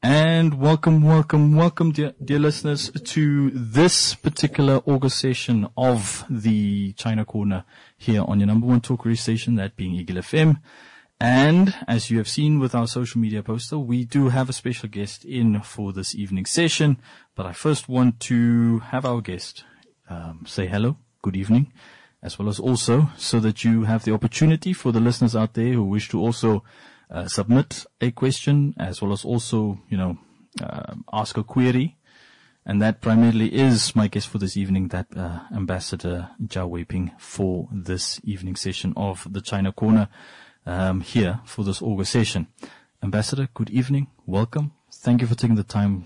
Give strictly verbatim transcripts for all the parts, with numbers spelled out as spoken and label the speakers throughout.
Speaker 1: And welcome, welcome, welcome, dear, dear listeners, to this particular August session of the China Corner here on your number one talk radio station, that being Eagle F M. And as you have seen with our social media poster, we do have a special guest in for this evening session. But I first want to have our guest um, say hello, good evening, as well as also so that you have the opportunity for the listeners out there who wish to also Uh, submit a question, as well as also, you know, uh, ask a query. And that primarily is my guest for this evening, that uh, Ambassador Jia Weiping, for this evening session of the China Corner um, here for this August session. Ambassador, good evening. Welcome. Thank you for taking the time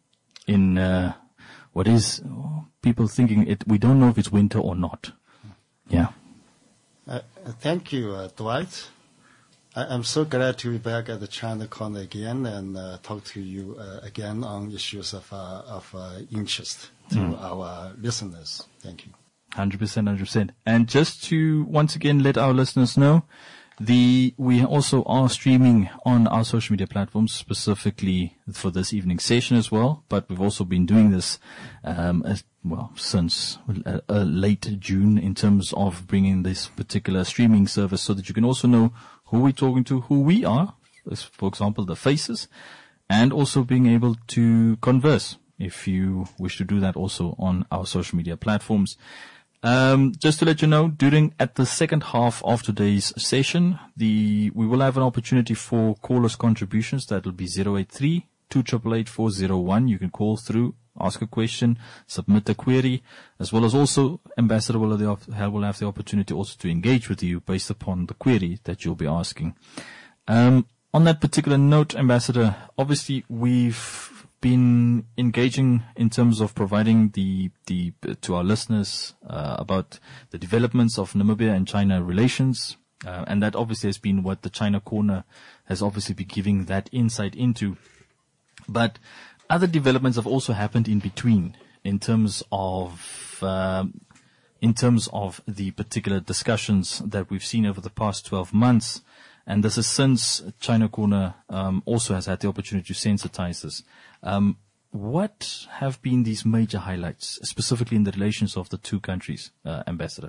Speaker 1: in uh, what is oh, people thinking it. We don't know if it's winter or not. Yeah.
Speaker 2: Uh, thank you, uh, Dwight. I'm so glad to be back at the China Corner again and uh, talk to you uh, again on issues of uh, of uh, interest to mm. our listeners. Thank you.
Speaker 1: one hundred percent, one hundred percent. And just to once again let our listeners know, the we also are streaming on our social media platforms specifically for this evening session as well. But we've also been doing this, um, as, well, since uh, uh, late June in terms of bringing this particular streaming service so that you can also know who we're talking to, who we are, as for example, the faces, and also being able to converse if you wish to do that also on our social media platforms. Um, just to let you know, during at the second half of today's session, the we will have an opportunity for callers' contributions. That will be zero eight three, two eight eight, four zero one. You can call through, ask a question, submit a query, as well as also Ambassador will have, the, will have the opportunity also to engage with you based upon the query that you'll be asking. Um, on that particular note, Ambassador, obviously we've been engaging in terms of providing the, the, to our listeners, uh, about the developments of Namibia and China relations. Uh, and that obviously has been what the China Corner has obviously been giving that insight into. But other developments have also happened in between in terms of, um, in terms of the particular discussions that we've seen over the past twelve months. And this is since China Corner, um, also has had the opportunity to sensitize this. Um, what have been these major highlights, specifically in the relations of the two countries, uh, Ambassador?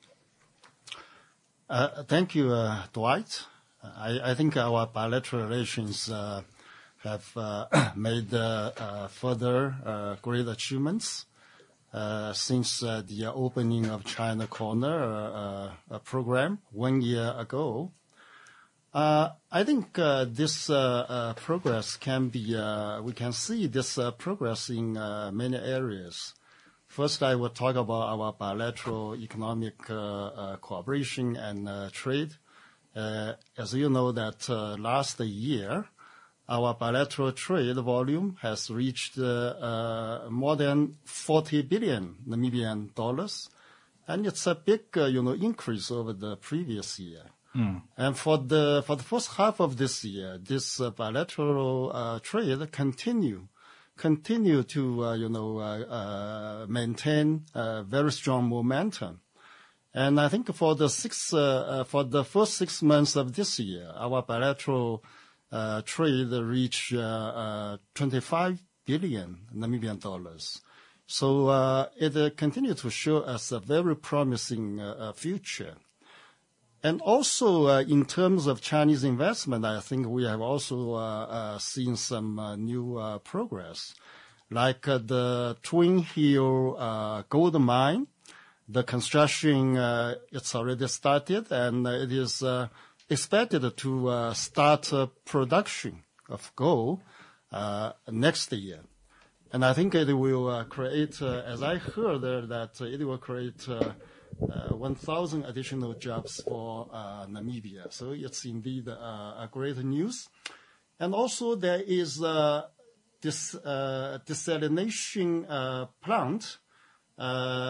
Speaker 2: Uh, thank you, uh, Dwight. I, I think our bilateral relations uh, have uh, made uh, uh, further uh, great achievements uh, since uh, the opening of China Corner uh, uh, program one year ago. Uh, I think uh, this uh, uh, progress can be, uh, we can see this uh, progress in uh, many areas. First, I will talk about our bilateral economic uh, uh, cooperation and uh, trade. Uh, as you know that uh, last year, our bilateral trade volume has reached uh, uh, more than forty billion Namibian dollars, and it's a big, uh, you know, increase over the previous year. Mm. And for the for the first half of this year, this uh, bilateral uh, trade continue continue to uh, you know uh, uh, maintain uh, very strong momentum. And I think for the six uh, uh, for the first six months of this year, our bilateral uh, trade reached uh, uh, twenty-five billion Namibian dollars. So uh, it uh, continues to show us a very promising uh, uh, future. And also, uh, in terms of Chinese investment, I think we have also uh, uh, seen some uh, new uh, progress, like uh, the Twin Hill uh, gold mine. The construction uh, it's already started, and uh, it is uh, expected to uh, start uh, production of gold uh, next year. And I think it will uh, create, uh, as I heard there, that uh, it will create Uh, Uh, one thousand additional jobs for uh, Namibia. So it's indeed uh, a great news. And also there is uh, this uh, desalination uh, plant, uh,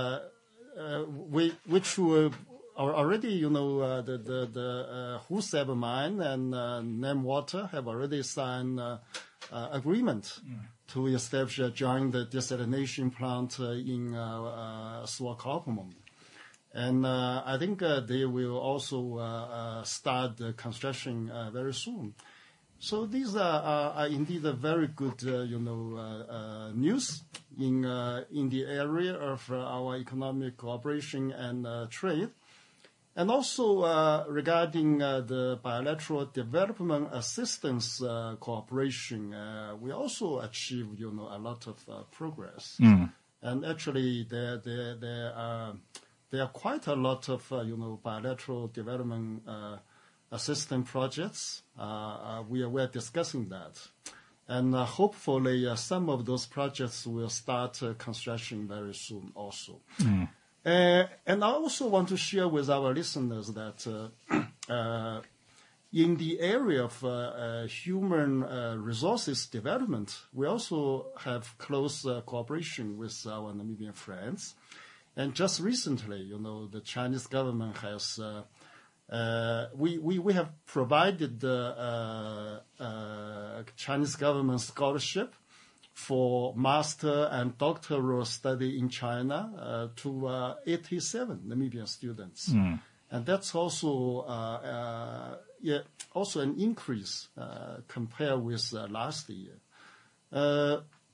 Speaker 2: uh, we, which will are already, you know, uh, the the, the uh, Husab mine and uh, NamWater have already signed uh, uh, agreement mm. to establish a joint desalination plant uh, in uh, uh, Swakopmund. And uh, I think uh, they will also uh, uh, start the construction uh, very soon. So these are, are, are indeed a very good, uh, you know, uh, uh, news in uh, in the area of uh, our economic cooperation and uh, trade, and also uh, regarding uh, the bilateral development assistance uh, cooperation, uh, we also achieved, you know, a lot of uh, progress.
Speaker 1: Mm.
Speaker 2: And actually, there there there are there are quite a lot of uh, you know bilateral development uh, assistance projects. Uh, uh, we are we are discussing that, and uh, hopefully uh, some of those projects will start uh, construction very soon also.
Speaker 1: Mm.
Speaker 2: Uh, and I also want to share with our listeners that uh, uh, in the area of uh, uh, human uh, resources development, we also have close uh, cooperation with our Namibian friends. And just recently, you know, the Chinese government has, uh, uh, we, we, we have provided the uh, uh, Chinese government scholarship for master and doctoral study in China uh, to uh, eighty-seven Namibian students. Mm. And that's also uh, uh, yeah, also an increase uh, compared with uh, last year. Uh,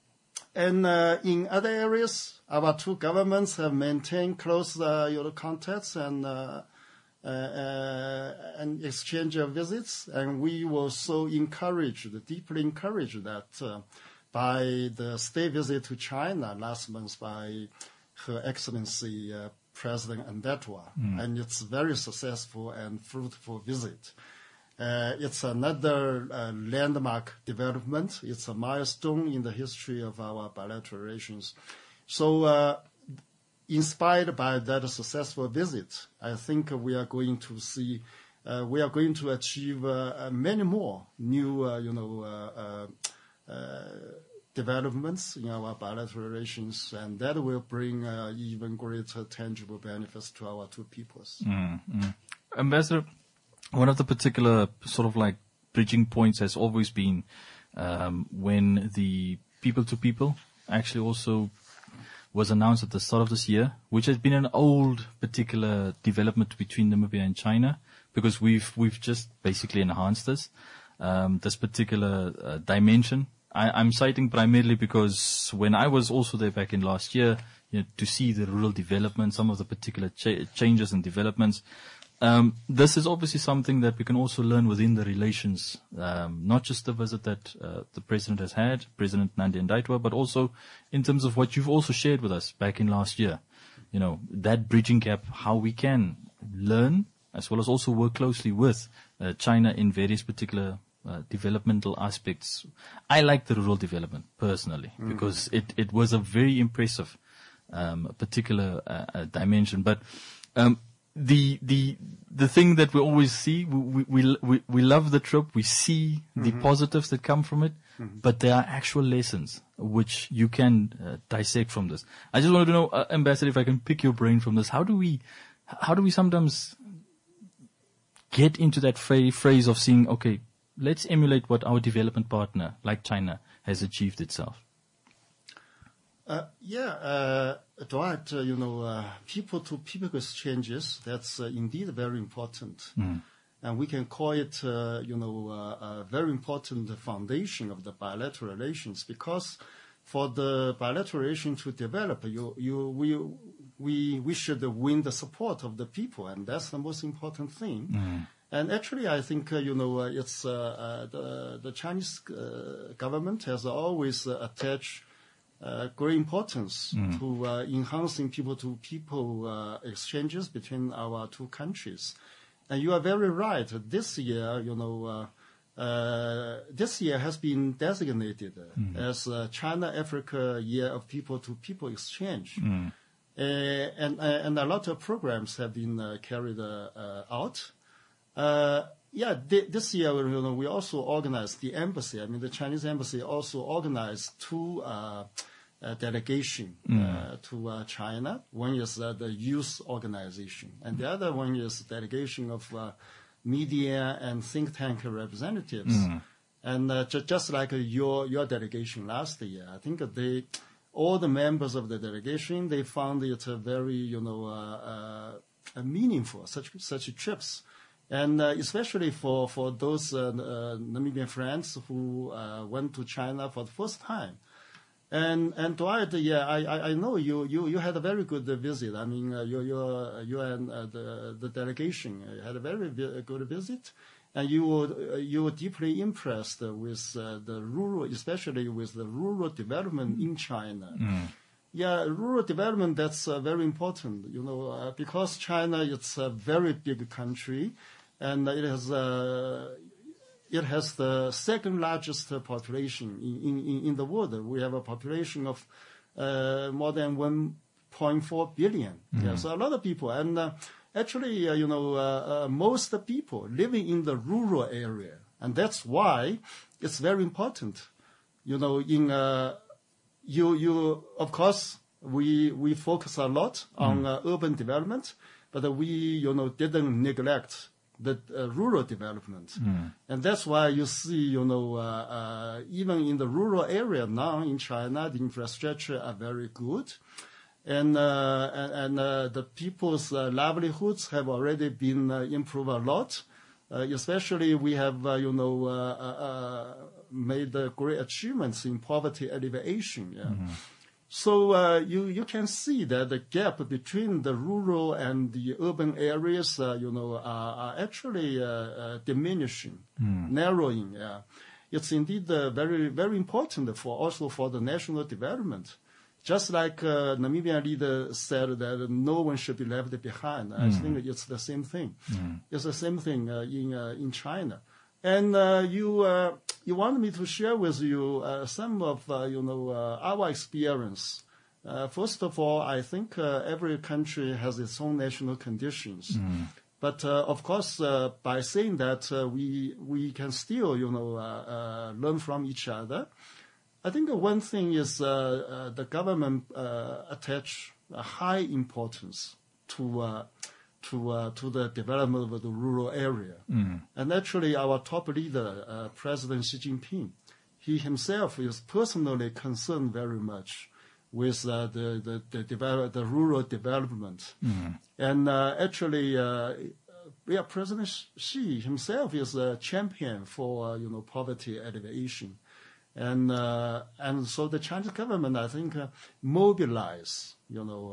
Speaker 2: and uh, in other areas, our two governments have maintained close uh, you know, contacts and uh, uh, uh, and exchange of visits. And we were so encouraged, deeply encouraged that uh, by the state visit to China last month by Her Excellency uh, President Ndetwa, mm. and it's very successful and fruitful visit. Uh, it's another uh, landmark development. It's a milestone in the history of our bilateral relations. So, uh, inspired by that successful visit, I think we are going to see, uh, we are going to achieve uh, many more new, uh, you know, uh, uh, uh, developments in our bilateral relations, and that will bring uh, even greater tangible benefits to our two peoples.
Speaker 1: Mm-hmm. Ambassador, one of the particular sort of like bridging points has always been um, when the people-to-people actually also was announced at the start of this year, which has been an old particular development between Namibia and China, because we've we've just basically enhanced this um, this particular uh, dimension. I, I'm citing primarily because when I was also there back in last year, you know, to see the rural development, some of the particular cha- changes and developments, um, this is obviously something that we can also learn within the relations, um, not just the visit that uh, the President has had, President Nandi Ndaitwah, but also in terms of what you've also shared with us back in last year. You know, that bridging gap, how we can learn as well as also work closely with uh, China in various particular Uh, developmental aspects. I like the rural development personally mm-hmm. because it, it was a very impressive um, particular uh, uh, dimension. But um, the the the thing that we always see, we we we, we love the trip. We see mm-hmm. the positives that come from it, mm-hmm. but there are actual lessons which you can uh, dissect from this. I just wanted to know, uh, Ambassador, if I can pick your brain from this. How do we how do we sometimes get into that fra- phrase of seeing, okay, let's emulate what our development partner, like China, has achieved itself?
Speaker 2: Uh, yeah, uh, Dwight, uh, you know, uh, people-to-people exchanges, that's uh, indeed very important. Mm. And we can call it, uh, you know, uh, a very important foundation of the bilateral relations, because for the bilateral relation to develop, you, you, we, we, we should win the support of the people, and that's the most important thing. Mm. And actually, I think, uh, you know, uh, it's uh, uh, the, the Chinese uh, government has always uh, attached uh, great importance mm. to uh, enhancing people-to-people uh, exchanges between our two countries. And you are very right. This year, you know, uh, uh, this year has been designated mm. as uh, China-Africa Year of People-to-People Exchange. Mm. Uh, and, uh, and a lot of programs have been uh, carried uh, uh, out. Uh, yeah, th- this year, you know, we also organized the embassy. I mean, the Chinese embassy also organized two uh, uh, delegation mm. uh, to uh, China. One is uh, the youth organization, and the other one is delegation of uh, media and think tank representatives. Mm. And uh, ju- just like uh, your your delegation last year, I think they, all the members of the delegation, they found it uh, very, you know, uh, uh, meaningful, such such trips. And uh, especially for, for those uh, uh, Namibian friends who uh, went to China for the first time. And and Dwight, yeah, I, I, I know you, you, you had a very good visit. I mean, uh, you you you and uh, the the delegation had a very vi- good visit, and you were uh, you were deeply impressed with uh, the rural, especially with the rural development in China. Mm. Yeah, rural development, that's uh, very important, you know, uh, because China is a very big country, and it has uh, it has the second largest population in, in, in the world. We have a population of uh, more than one point four billion. Mm-hmm. Yeah, so a lot of people, and uh, actually, uh, you know, uh, uh, most people living in the rural area, and that's why it's very important, you know, in uh, You, you, of course, we we focus a lot on mm. uh, urban development, but uh, we, you know, didn't neglect the uh, rural development, mm. and that's why you see, you know, uh, uh, even in the rural area now in China, the infrastructure are very good, and uh, and, and uh, the people's uh, livelihoods have already been uh, improved a lot. Uh, especially, we have, uh, you know, uh, uh, made uh, great achievements in poverty alleviation. Yeah. Mm-hmm. So uh, you you can see that the gap between the rural and the urban areas, uh, you know, are, are actually uh, uh, diminishing, mm. narrowing. Yeah. It's indeed uh, very very important for also for the national development. Just like uh, Namibian leader said that no one should be left behind, mm. I think it's the same thing. Mm. It's the same thing uh, in uh, in China. And uh, you uh, you wanted me to share with you uh, some of uh, you know uh, our experience. Uh, first of all, I think uh, every country has its own national conditions. Mm. But uh, of course, uh, by saying that, uh, we we can still you know uh, uh, learn from each other. I think one thing is uh, uh, the government uh, attach a high importance to uh, to uh, to the development of the rural area. Mm. And actually, our top leader, uh, President Xi Jinping, he himself is personally concerned very much with uh, the the the, develop, the rural development. Mm. And uh, actually, uh, yeah, President Xi himself is a champion for uh, you know poverty alleviation. And uh, and so the Chinese government, I think, uh, mobilize, you know,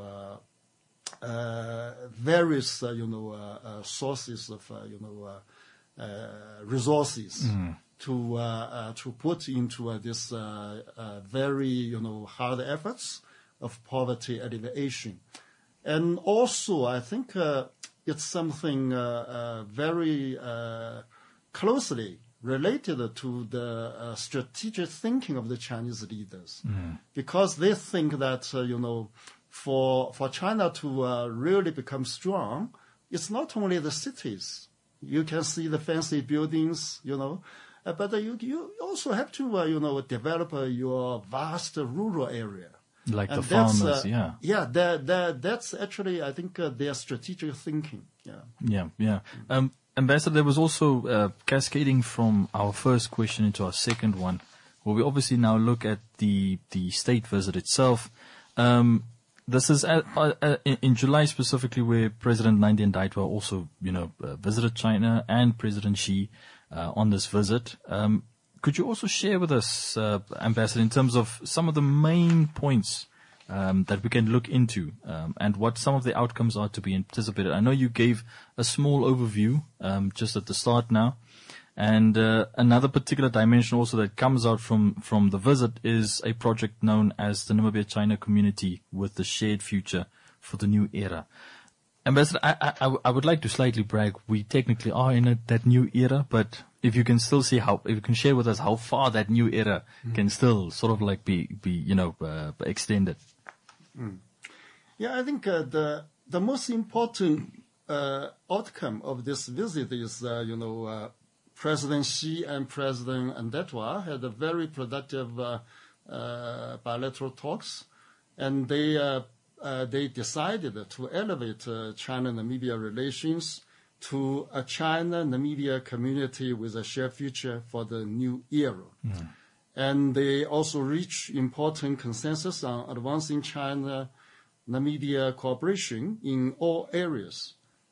Speaker 2: uh, uh, various, uh, you know, uh, uh, sources of, uh, you know, uh, uh, resources mm. to uh, uh, to put into uh, this uh, uh, very, you know, hard efforts of poverty alleviation. And also, I think uh, it's something uh, uh, very uh, closely related to the uh, strategic thinking of the Chinese leaders, mm. because they think that, uh, you know, for for China to uh, really become strong, it's not only the cities. You can see the fancy buildings, you know, uh, but uh, you you also have to, uh, you know, develop uh, your vast rural area.
Speaker 1: Like
Speaker 2: and
Speaker 1: the farmers,
Speaker 2: uh,
Speaker 1: yeah.
Speaker 2: Yeah, that, that, that's actually, I think, uh, their strategic thinking. Yeah,
Speaker 1: yeah, yeah. Um, Ambassador, there was also uh, cascading from our first question into our second one, where we obviously now look at the the state visit itself. Um, this is uh, uh, in July specifically, where President Nandi Ndaitwah also, you know, uh, visited China, and President Xi uh, on this visit. Um, could you also share with us, uh, Ambassador, in terms of some of the main points Um, that we can look into, um, and what some of the outcomes are to be anticipated? I know you gave a small overview um, just at the start now, and uh, another particular dimension also that comes out from, from the visit is a project known as the Namibia-China Community with the Shared Future for the New Era. Ambassador, I, I, I would like to slightly brag. We technically are in a, that new era, but if you can still see how, if you can share with us how far that new era mm. can still sort of like be, be you know, uh, extended.
Speaker 2: Mm. Yeah, I think uh, the the most important uh, outcome of this visit is, uh, you know, uh, President Xi and President Ndaitwah had a very productive uh, uh, bilateral talks, and they uh, uh, they decided to elevate uh, China-Namibia relations to a China-Namibia community with a shared future for the new era. Mm. And they also reach important consensus on advancing China-Namibia cooperation in all areas.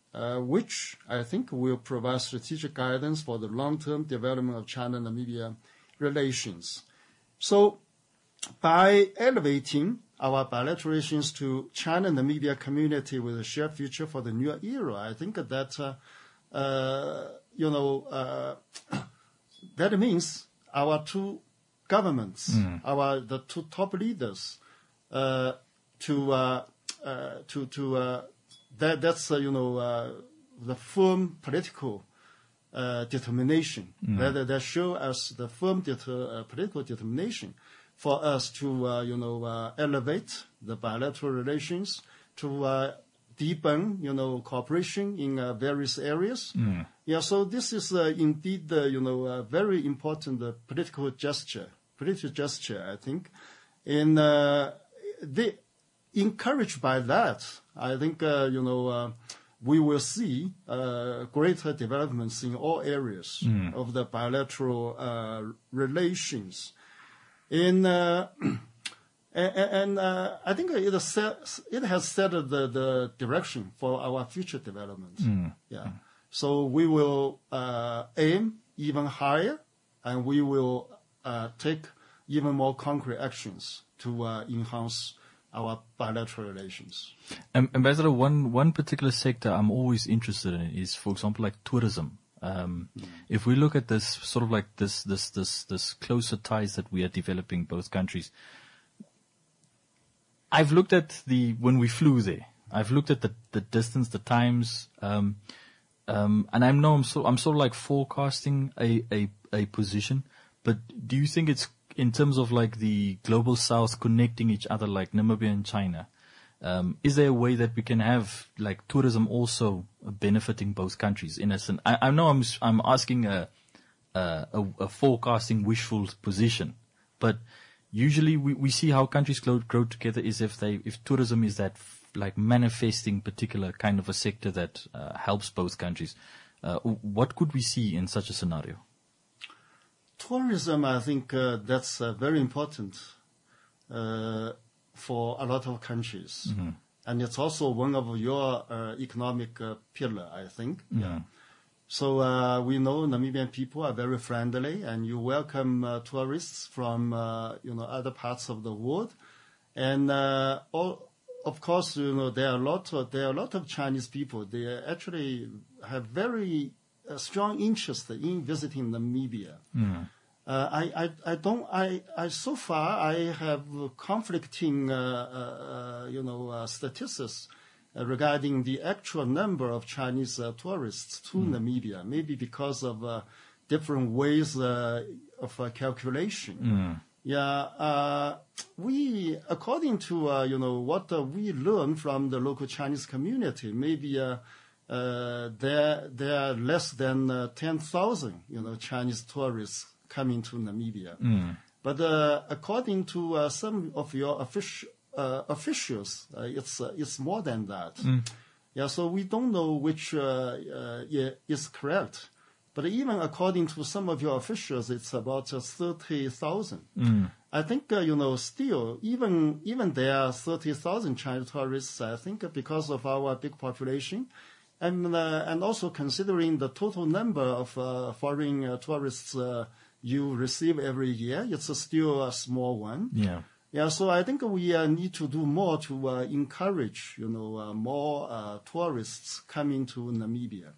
Speaker 2: uh, which I think will provide strategic guidance for the long-term development of China-Namibia relations. So by elevating our bilateral relations to China-Namibia community with a shared future for the new era, I think that, uh, uh, you know, uh, that means our two governments, mm. our the two top leaders, uh, to uh, uh, to to uh, that that's uh, you know uh, the firm political uh, determination. Mm. That that show us the firm deter, uh, political determination for us to uh, you know uh, elevate the bilateral relations, to uh, deepen you know cooperation in uh, various areas. Mm. Yeah, so this is uh, indeed uh, you know a very important uh, political gesture. Political gesture, I think, and uh, they, encouraged by that, I think uh, you know uh, we will see uh, greater developments in all areas mm. of the bilateral uh, relations. And uh, and, and uh, I think it has set, it has set the, the direction for our future development. Mm. Yeah, mm. So we will uh, aim even higher, and we will uh, take even more concrete actions to uh, enhance our bilateral relations.
Speaker 1: Um, Ambassador, one one particular sector I'm always interested in is, for example, like tourism. Um, mm. If we look at this sort of like this, this, this, this closer ties that we are developing both countries, I've looked at the, when we flew there, I've looked at the, the distance, the times, um, um, and I know I'm so, I'm sort of like forecasting a, a, a position, but do you think it's in terms of like the global south connecting each other like Namibia and China? Um, is there a way that we can have like tourism also benefiting both countries in a sense? I, I know I'm I'm asking a, a a forecasting wishful position, but usually we, we see how countries grow, grow together is if they if tourism is that f- like manifesting particular kind of a sector that uh, helps both countries. Uh, what could we see in such a scenario?
Speaker 2: Tourism, I think uh, that's uh, very important. Uh, for a lot of countries. Mm-hmm. And it's also one of your uh, economic uh, pillar, I think. Mm-hmm. Yeah. So uh, we know Namibian people are very friendly, and you welcome uh, tourists from uh, you know other parts of the world. And uh, all, of course, you know there are a lot of there are a lot of Chinese people. They actually have very uh, strong interest in visiting Namibia. Mm-hmm. Uh, I, I, I don't, I, I, so far I have conflicting, uh, uh, you know, uh, statistics uh, regarding the actual number of Chinese uh, tourists to mm. Namibia, maybe because of uh, different ways uh, of uh, calculation. Mm. Yeah, uh, we, according to, uh, you know, what uh, we learn from the local Chinese community, maybe uh, uh, there, there are less than uh, ten thousand, you know, Chinese tourists coming to Namibia. Mm. But uh, according to uh, some of your offici- uh, officials, uh, it's uh, it's more than that. Mm. Yeah, so we don't know which uh, uh, yeah, is correct. But even according to some of your officials, it's about uh, thirty thousand. Mm. I think, uh, you know, still, even even there are thirty thousand Chinese tourists, I think, because of our big population, and uh, and also considering the total number of uh, foreign uh, tourists uh, you receive every year, it's uh, still a small one.
Speaker 1: Yeah.
Speaker 2: Yeah, so I think we uh, need to do more to uh, encourage, you know, uh, more uh, tourists coming to Namibia.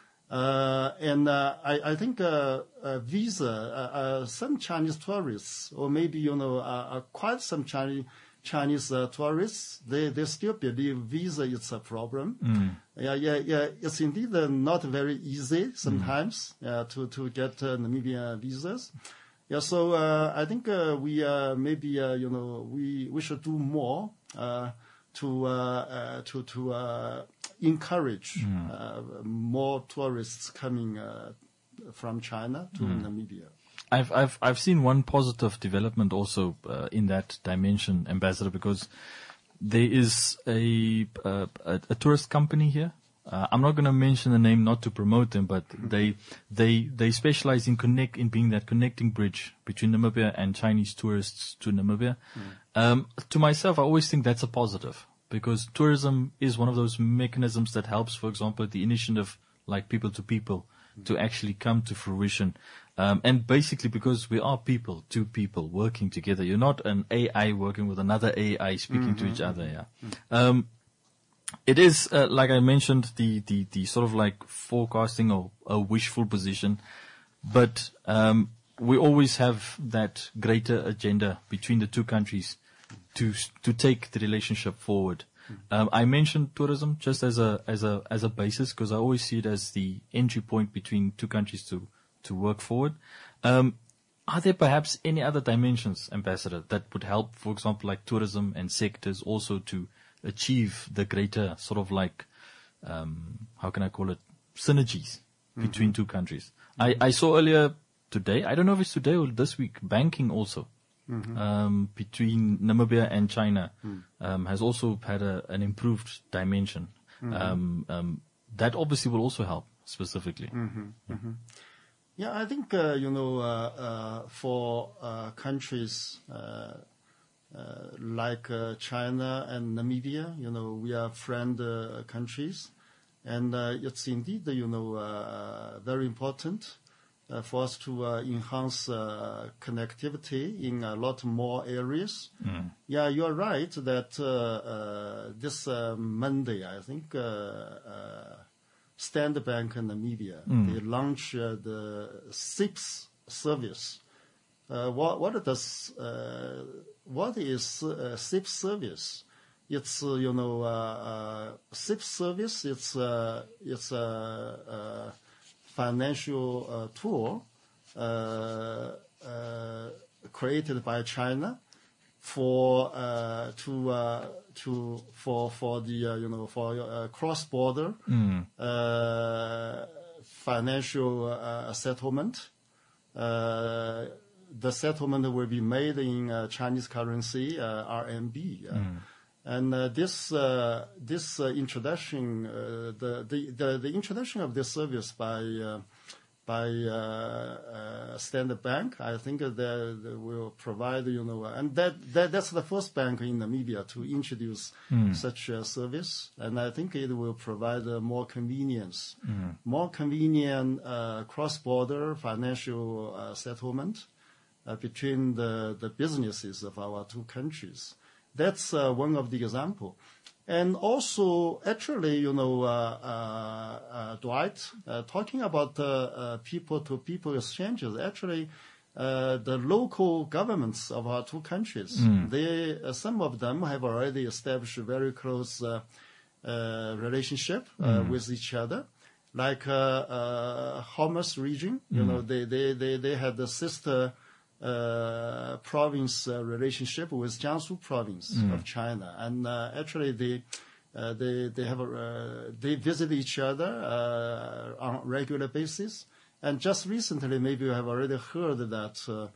Speaker 2: Uh, and uh, I, I think uh, uh, visa, uh, uh, some Chinese tourists, or maybe, you know, uh, uh, quite some Chinese Chinese uh, tourists, they, they still believe visa is a problem. Mm. Yeah, yeah, yeah. It's indeed uh, not very easy sometimes mm. uh, to to get uh, Namibian visas. Yeah, so uh, I think uh, we uh, maybe uh, you know we we should do more uh, to uh, uh, to to uh, encourage mm. uh, more tourists coming uh, from China to mm. Namibia.
Speaker 1: I've I've I've seen one positive development also uh, in that dimension, Ambassador, because there is a a, a tourist company here. Uh, I'm not going to mention the name, not to promote them, but they they they specialize in connect in being that connecting bridge between Namibia and Chinese tourists to Namibia. Mm. Um, to myself, I always think that's a positive because tourism is one of those mechanisms that helps, for example, the initiative like people to people to actually come to fruition. Um, and basically because we are people, two people working together. You're not an A I working with another A I speaking mm-hmm. to each other. Yeah. Mm-hmm. Um, it is, uh, like I mentioned, the, the, the sort of like forecasting or a wishful position, but, um, we always have that greater agenda between the two countries to, to take the relationship forward. Um, I mentioned tourism just as a as a as a basis because I always see it as the entry point between two countries to to work forward. Um, are there perhaps any other dimensions, Ambassador, that would help, for example, like tourism and sectors also to achieve the greater sort of like um, how can I call it synergies mm-hmm. between two countries? Mm-hmm. I, I saw earlier today, I don't know if it's today or this week, banking also. Mm-hmm. Um, between Namibia and China mm. um, has also had a, an improved dimension. Mm-hmm. Um, um, that obviously will also help specifically.
Speaker 2: Mm-hmm. Mm-hmm. Yeah, I think uh, you know uh, uh, for uh, countries uh, uh, like uh, China and Namibia, you know, we are friend uh, countries, and uh, it's indeed you know uh, very important. Uh, for us to uh, enhance uh, connectivity in a lot more areas. Mm. Yeah, you're right that uh, uh, this uh, Monday, I think, uh, uh, Standard Bank in Namibia, mm. they launched uh, the S I P S service. Uh, what, what does uh, what is uh, S I P S service? It's uh, you know uh, uh, S I P S service. It's uh, it's a uh, uh, financial uh, tool uh, uh, created by China for uh, to uh, to for for the uh, you know for uh, cross-border mm. uh, financial uh, settlement. Uh, the settlement will be made in uh, Chinese currency, uh, R M B. Uh, mm. And uh, this uh, this uh, introduction, uh, the, the the the introduction of this service by uh, by uh, uh, Standard Bank, I think that they will provide, you know, and that, that that's the first bank in Namibia to introduce mm. such a service, and I think it will provide uh, more convenience, mm. more convenient uh, cross-border financial uh, settlement uh, between the the businesses of our two countries. That's uh, one of the example. And also, actually, you know, uh, uh, uh, Dwight, uh, talking about uh, uh, people-to-people exchanges, actually, uh, the local governments of our two countries, mm. they, uh, some of them have already established a very close uh, uh, relationship uh, mm. with each other. Like uh, uh, Homs region, you mm. know, they, they, they, they had the sister Uh, province uh, relationship with Jiangsu province mm. of China, and uh, actually they uh, they they have a, uh, they visit each other uh, on a regular basis. And just recently, maybe you have already heard that uh,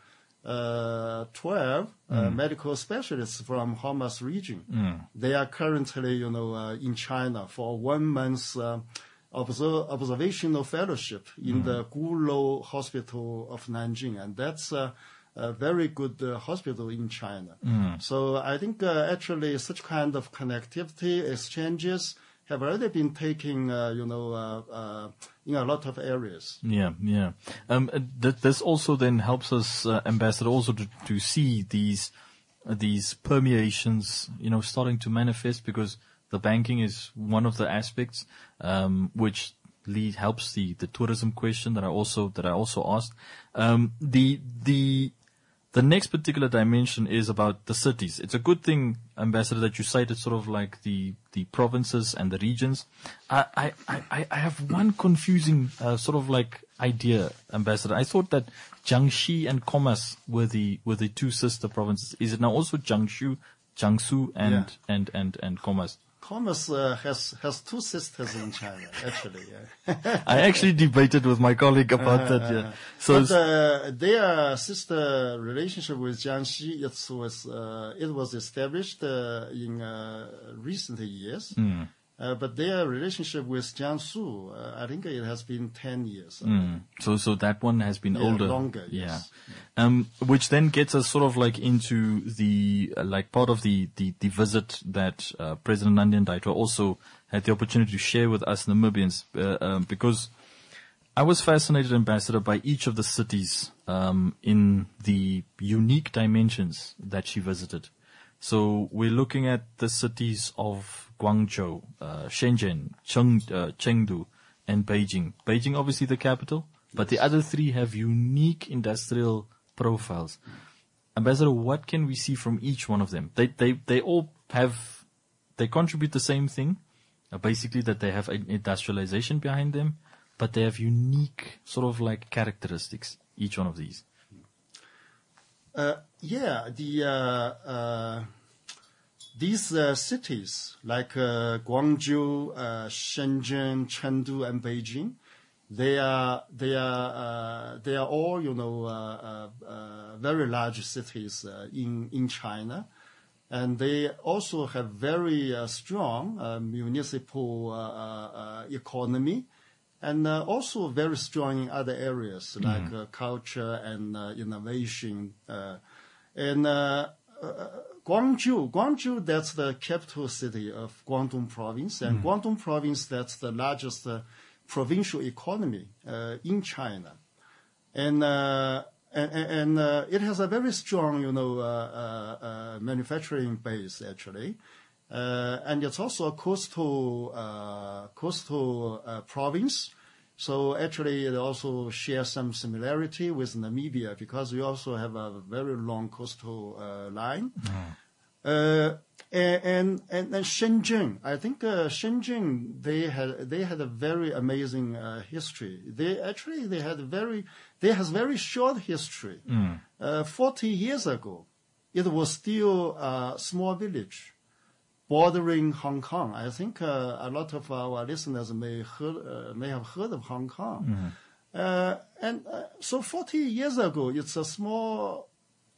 Speaker 2: uh, twelve mm. uh, medical specialists from Homs region mm. they are currently you know uh, in China for one month. Uh, Observ- observational fellowship in mm. the Gulou Hospital of Nanjing, and that's uh, a very good uh, hospital in China. Mm. So I think uh, actually such kind of connectivity exchanges have already been taking, uh, you know, uh, uh, in a lot of areas.
Speaker 1: Yeah, yeah. Um, th- this also then helps us, uh, Ambassador, also to, to see these uh, these permeations, you know, starting to manifest, because the banking is one of the aspects, um, which lead, helps the, the tourism question that I also, that I also asked. Um, the, the, the next particular dimension is about the cities. It's a good thing, Ambassador, that you cited sort of like the, the provinces and the regions. I, I, I, I have one confusing, uh, sort of like idea, Ambassador. I thought that Jiangxi and Khomas were the, were the two sister provinces. Is it now also Jiangsu, Jiangsu and, yeah. and, and, and Khomas?
Speaker 2: Khomas uh, has has two sisters in China, actually. Yeah.
Speaker 1: I actually debated with my colleague about uh, that. Yeah.
Speaker 2: So but, uh, their sister relationship with Jiangxi, it was uh, it was established uh, in uh, recent years, mm. Uh, but their relationship with Jiangsu, uh, I think it has been ten years.
Speaker 1: Mm. So, so that one has been
Speaker 2: yeah,
Speaker 1: older.
Speaker 2: Longer,
Speaker 1: yeah.
Speaker 2: yes.
Speaker 1: Yeah. Um, which then gets us sort of like into the, uh, like part of the, the, the visit that, uh, President Nandi Ndaitwah also had the opportunity to share with us Namibians, uh, um, because I was fascinated, Ambassador, by each of the cities, um, in the unique dimensions that she visited. So we're looking at the cities of Guangzhou, uh, Shenzhen, Cheng, uh, Chengdu, and Beijing. Beijing, obviously the capital, but the other three have unique industrial profiles. Ambassador, what can we see from each one of them? They, they, they all have, they contribute the same thing, uh, basically that they have an industrialization behind them, but they have unique sort of like characteristics, each one of these.
Speaker 2: Uh, yeah, the uh, uh, these uh, cities like uh, Guangzhou, uh, Shenzhen, Chengdu, and Beijing, they are they are uh, they are all you know uh, uh, uh, very large cities uh, in in China, and they also have very uh, strong uh, municipal uh, uh, economy. And uh, also very strong in other areas like mm. uh, culture and uh, innovation. Uh, and uh, uh, Guangzhou, Guangzhou, that's the capital city of Guangdong province. And mm. Guangdong province, that's the largest uh, provincial economy uh, in China. And uh, and, and uh, it has a very strong, you know, uh, uh, uh, manufacturing base, actually. Uh, and it's also a coastal uh, coastal uh, province, so actually it also shares some similarity with Namibia because we also have a very long coastal uh, line. Mm. Uh, and, and and Shenzhen, I think uh, Shenzhen they had they had a very amazing uh, history. They actually they had very they has very short history. Mm. Uh, Forty years ago, it was still a small village bordering Hong Kong. I think uh, a lot of our listeners may heard, uh, may have heard of Hong Kong. Mm-hmm. Uh, and uh, so forty years ago, it's a small,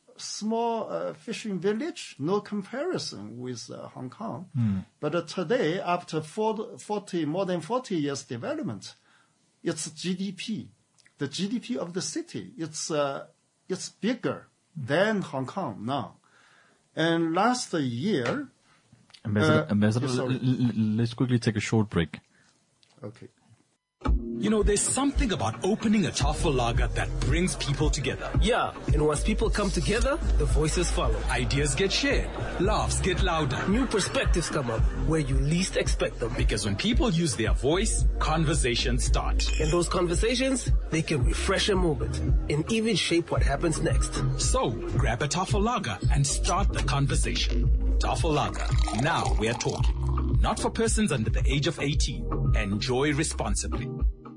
Speaker 2: small uh, fishing village, no comparison with uh, Hong Kong. Mm. But uh, today, after forty, more than forty years development, its G D P, the G D P of the city, it's uh, it's bigger than Hong Kong now. And last year,
Speaker 1: Ambassador,
Speaker 2: Uh,
Speaker 1: Ambassador
Speaker 2: yes,
Speaker 1: l- l- let's quickly take a short break.
Speaker 2: Okay.
Speaker 3: You know, there's something about opening a Tafel lager that brings people together.
Speaker 4: Yeah, and once people come together, the voices follow.
Speaker 3: Ideas get shared, laughs get louder.
Speaker 4: New perspectives come up where you least expect them.
Speaker 3: Because when people use their voice, conversations start.
Speaker 4: And those conversations, they can refresh a moment and even shape what happens next.
Speaker 3: So, grab a Tafel lager and start the conversation. Tafel lager. Now we're talking. Not for persons under the age of eighteen. Enjoy responsibly.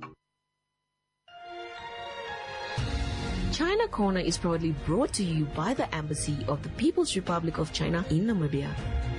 Speaker 5: China Corner is proudly brought to you by the Embassy of the People's Republic of China in Namibia.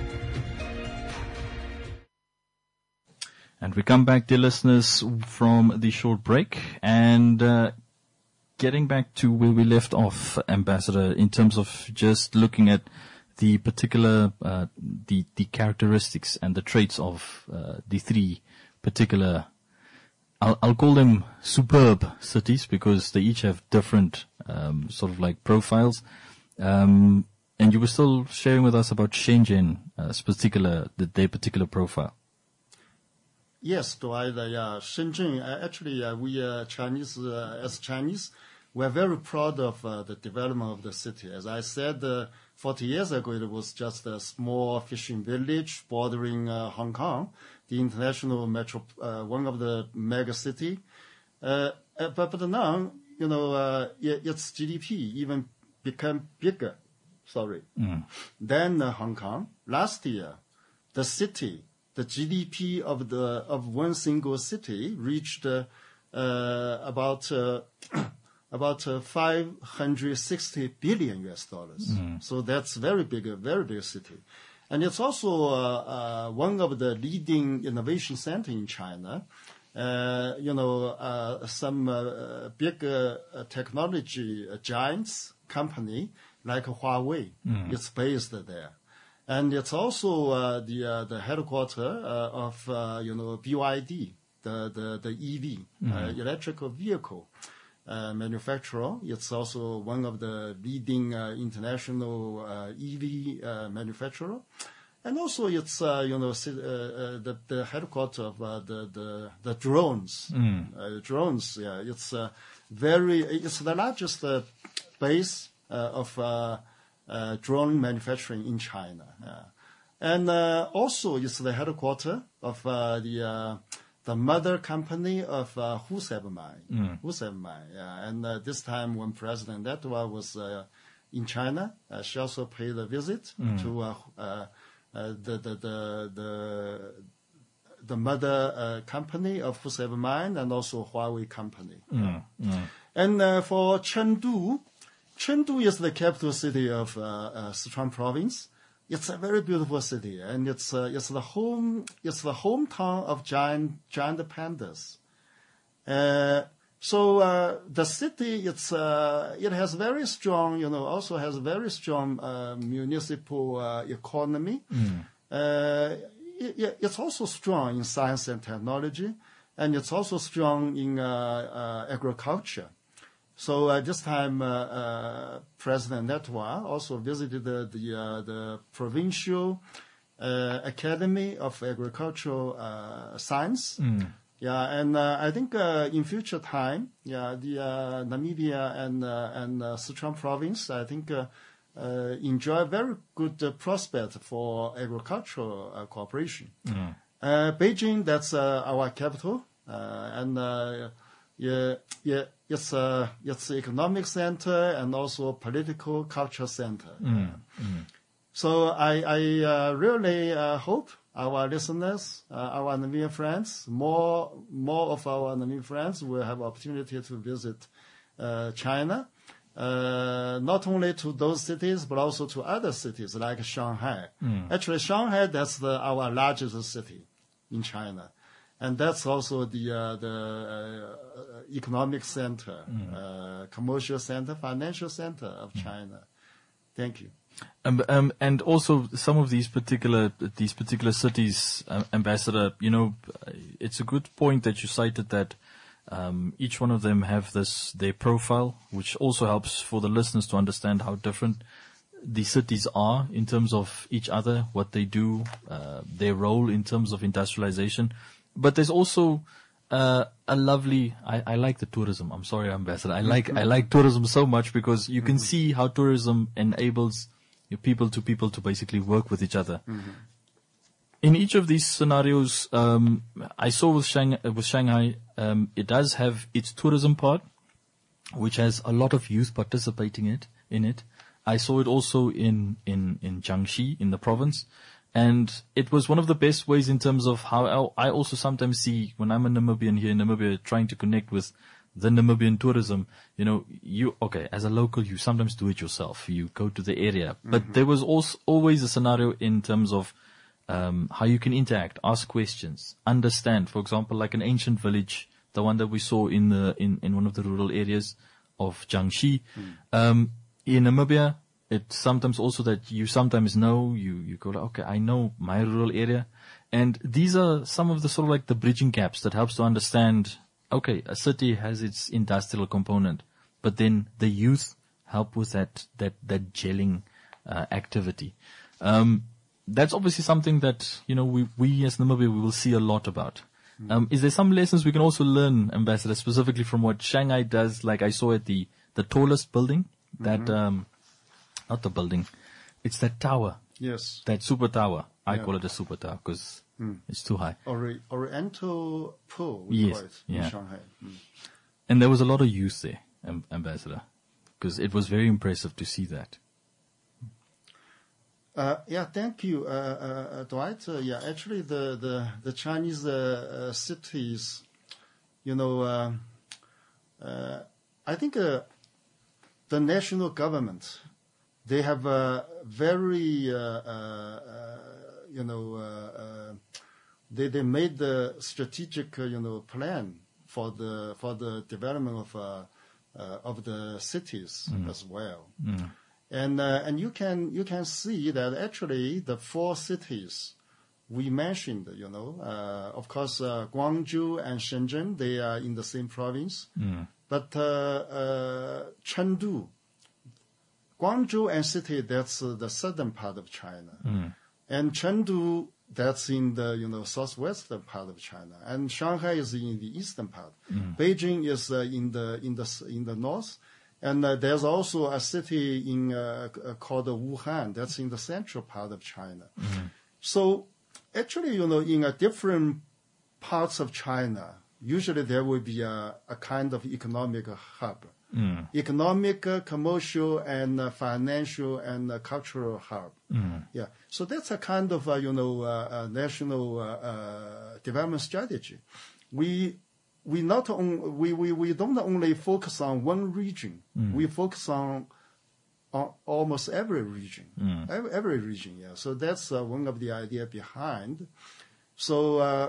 Speaker 1: And we come back, dear listeners, from the short break and uh, getting back to where we left off, Ambassador, in terms of just looking at the particular, uh, the, the characteristics and the traits of uh, the three particular, I'll, I'll call them superb cities because they each have different um, sort of like profiles. Um, and you were still sharing with us about Shenzhen, uh, particular, the, their particular profile.
Speaker 2: Yes, Dwight. Uh, yeah, Shenzhen. Uh, actually, uh, we uh, Chinese, uh, as Chinese, we're very proud of uh, the development of the city. As I said, uh, forty years ago, it was just a small fishing village bordering uh, Hong Kong, the international metro, uh, one of the mega city. Uh, uh, but but now, you know, uh, it, its G D P even became bigger. Sorry, mm. than uh, Hong Kong. Last year, the city. The G D P of the of one single city reached uh, uh, about uh, about uh, five hundred sixty billion U S dollars. Mm. So that's very big, a very big city, and it's also uh, uh, one of the leading innovation center in China. Uh, you know, uh, some uh, big uh, technology giants company like Huawei, mm. it's based there. And it's also uh, the uh, the headquarters uh, of uh, you know B Y D, the the the E V mm-hmm. uh, electrical vehicle uh, manufacturer. It's also one of the leading uh, international uh, E V uh, manufacturer, and also it's uh, you know uh, uh, the the headquarters of uh, the the the drones. Mm. Uh, drones, yeah, it's uh, very it's the largest uh, base uh, of. Uh, Uh, drone manufacturing in China, uh, and uh, also it's the headquarters of uh, the uh, the mother company of uh, Hu Sevmai. Mm. Hu Sevmai, yeah. And uh, this time when President Netwa was uh, in China, uh, she also paid a visit mm. to uh, uh, uh, the, the the the the mother uh, company of Hu Sevmai and also Huawei company. Mm. Mm. And uh, for Chengdu. Chengdu is the capital city of uh, uh, Sichuan province. It's a very beautiful city, and it's uh, it's the home it's the hometown of giant giant pandas. Uh, so uh, the city it's uh, it has very strong, you know, also has very strong uh, municipal uh, economy. Mm. Uh, it, it's also strong in science and technology, and it's also strong in uh, uh, agriculture. So uh, this time, uh, uh, President Netwa also visited the the, uh, the provincial uh, academy of agricultural uh, science. Mm. Yeah, and uh, I think uh, in future time, yeah, the uh, Namibia and uh, and uh, Sichuan province, I think, uh, uh, enjoy very good uh, prospect for agricultural uh, cooperation. Mm. Uh, Beijing, that's uh, our capital, uh, and. Uh, Yeah, yeah, it's a it's an economic center and also political culture center. Mm, mm. So I I uh, really uh, hope our listeners, uh, our Namibian friends, more more of our Namibian friends will have opportunity to visit uh, China, uh, not only to those cities but also to other cities like Shanghai. Mm. Actually, Shanghai that's the, our largest city in China. And that's also the uh, the uh, economic center, mm. uh, commercial center, financial center of China. Mm. Thank you.
Speaker 1: Um, um, and also some of these particular these particular cities, uh, Ambassador. You know, it's a good point that you cited that um, each one of them have this their profile, which also helps for the listeners to understand how different the cities are in terms of each other, what they do, uh, their role in terms of industrialization. But there's also uh, a lovely. I, I like the tourism. I'm sorry, Ambassador. I like I like tourism so much because you can see how tourism enables your people to people to basically work with each other. Mm-hmm. In each of these scenarios, um, I saw with Shanghai, with Shanghai, um, it does have its tourism part, which has a lot of youth participating in it. In it, I saw it also in in in Jiangxi in the province. And it was one of the best ways in terms of how I also sometimes see when I'm a Namibian here in Namibia trying to connect with the Namibian tourism, you know, you, okay, as a local, you sometimes do it yourself. You go to the area. Mm-hmm. But there was also always a scenario in terms of um, how you can interact, ask questions, understand. For example, like an ancient village, the one that we saw in the in, in one of the rural areas of Jiangxi. Mm. Um, in Namibia, it's sometimes also that you sometimes know, you, you go, like, okay, I know my rural area. And these are some of the sort of like the bridging gaps that helps to understand, okay, a city has its industrial component, but then the youth help with that, that, that gelling, uh, activity. Um, that's obviously something that, you know, we, we as Namibia, we will see a lot about. Um, is there some lessons we can also learn, Ambassador, specifically from what Shanghai does? Like I saw at the, the tallest building, that, mm-hmm. um, not the building, it's that tower.
Speaker 2: Yes.
Speaker 1: That super tower. I yeah. call it a super tower because mm. it's too high.
Speaker 2: Ori- Oriental Pool, we
Speaker 1: yes.
Speaker 2: call it
Speaker 1: yeah.
Speaker 2: in Shanghai. Mm.
Speaker 1: And there was a lot of youth there, Amb- Ambassador, because it was very impressive to see that.
Speaker 2: Uh, yeah, thank you, uh, uh, Dwight. Uh, yeah, actually, the the the Chinese uh, uh, cities, you know, uh, uh, I think uh, the national government, they have a very, uh, uh, uh, you know, uh, uh, they they made the strategic, uh, you know, plan for the for the development of uh, uh, of the cities mm. as well. Mm. And uh, and you can you can see that actually the four cities we mentioned, you know, uh, of course, uh, Guangzhou and Shenzhen, they are in the same province.
Speaker 1: Mm.
Speaker 2: But uh, uh, Chengdu, Guangzhou and city, that's uh, the southern part of China.
Speaker 1: Mm.
Speaker 2: And Chengdu, that's in the, you know, southwestern part of China. And Shanghai is in the eastern part.
Speaker 1: Mm.
Speaker 2: Beijing is uh, in the in the in the north. And uh, there's also a city in uh, uh, called Wuhan. That's in the central part of China.
Speaker 1: Mm.
Speaker 2: So actually, you know, in a different parts of China, usually there will be a, a kind of economic hub,
Speaker 1: Mm.
Speaker 2: economic, uh, commercial, and uh, financial and uh, cultural hub.
Speaker 1: Mm.
Speaker 2: Yeah. So that's a kind of uh, you know uh, uh, national uh, uh, development strategy. We we not on, we, we we don't only focus on one region.
Speaker 1: Mm.
Speaker 2: We focus on on almost every region,
Speaker 1: Mm.
Speaker 2: every, every region. Yeah. So that's uh, one of the idea behind. So. Uh,